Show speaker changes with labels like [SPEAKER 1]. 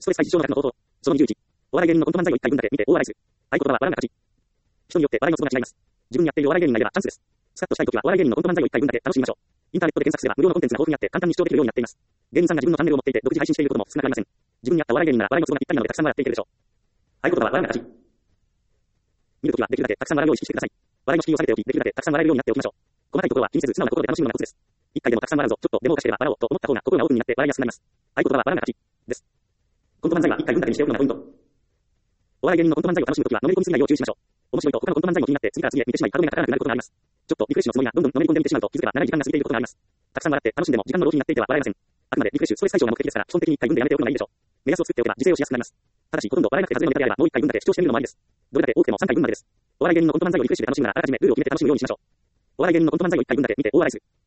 [SPEAKER 1] ストレス解消の額の方法。その21。お笑い芸人のコント漫才を1回分だけ見て大笑いする。合言葉は笑うが勝ち。人によって笑いのツボが違います。自分にやっているお笑い芸人がいればチャンスです。スカッとしたいときはお笑い芸人のコント漫才を1回分だけ楽しみましょう。インターネットで検索すれば無料のコンテンツが豊富にあって簡単に視聴できるようになっています。芸人さんが自分のチャンネルを持っていて独自配信していることも少なくありません。自分に合ったお笑い芸人なら笑いのツボがぴったりなのでたくさん笑っていけるでしょう。合言葉は笑うが勝ち。見るときはできるだけたくさん笑うよう意識してください。笑いの敷居を下げておき、できるだけたくさん笑えるようになっておきましょう。細かいところは気にせず素直な心で楽しむのがコツです。一回でもたくさん笑うぞ、ちょっとでもおかしければ笑おうと思った方が心がオープンになって笑いやすくなります。合言葉は笑うが勝ちです。コント漫才は一回分だけにしておくのがポイント。お笑い芸人のコント漫才を楽しむときはのめり込みすぎないよう注意しましょう。面白いと他のコント漫才も気になって次から次へ見てしまい歯止めがかからなくなることがあります。ちょっとリフレッシュのつもりがどんどんのめり込んでみてしまうと気づけば長い時間が過ぎていることがあります。たくさん笑って楽しんでも時間の浪費になっていては笑えません。あくまでリフレッシュ、ストレス解消が目的ですから基本的に一回分でやめておくのがいいでしょう。目安を作っておけば自制をしやすくなります。ただしほとんど笑えなくて外れのネタであればもう一回分だけ視聴してみるのもありです。どれだけ多くても3回分までです。お笑い芸人のコント漫才をリフレッシュで楽しむならあらかじめルールを決めて楽しむようにしましょう。お笑い芸人のコント漫才を1回分だけ見て大笑いする。